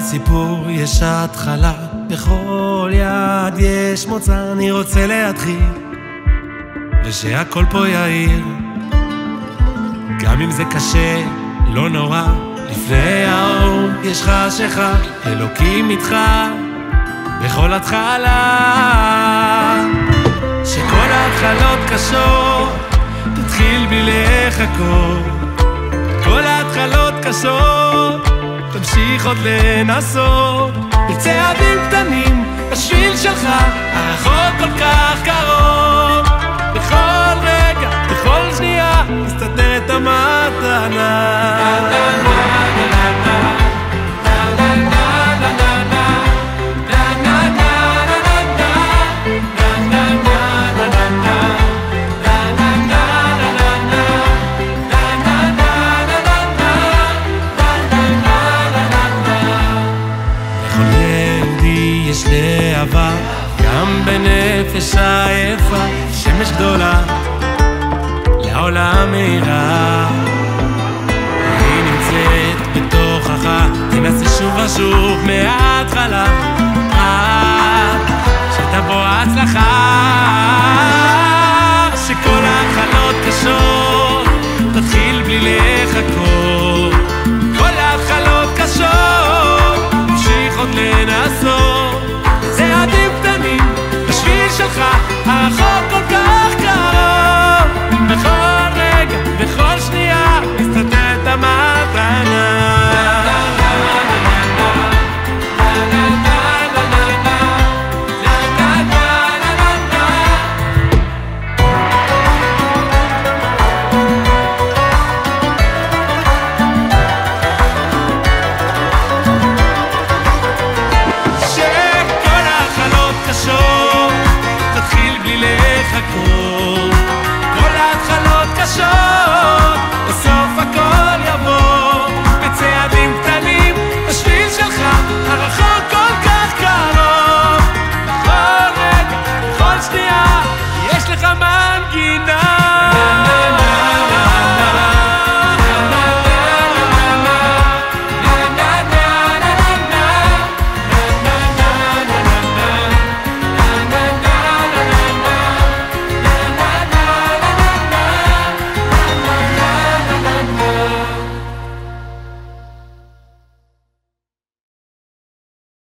סיפור יש התחלה, בכל יד יש מוצא, אני רוצה להתחיל ושהכל פה יאיר. גם אם זה קשה, לא נורא, לפני האור יש חשיכה, אלוקים איתך בכל התחלה. שכל ההתחלות קשות תתחיל בלי לחכות, כל ההתחלות קשות תמשיך עוד לנסות, בצעדים קטנים בשביל שלך, הרחוק כל כך קרוב, בכל רגע, בכל שנייה מסתתרת המתנה. יש להבה, גם בנפש העייפה, שמש גדולה לעולם מהירה, היא נמצאת בתוכך, תנסה שוב ושוב מההתחלה, שתבוא הצלחה. שכל ההתחלות קשות תתחיל בלי לחכות, כל ההתחלות קשות תמשיך עוד לנסות, צעדים קטנים בשביל שלך, הרחוק כל כך קרוב, בכל רגע, בכל שנייה מסתתרת המתנה. כל ההתחלות קשות, בסוף הכל יבוא, בצעדים קטנים בשביל שלך, הרחוק כל כך קרוב, בכל רגע, בכל שנייה יש לך מנגינה.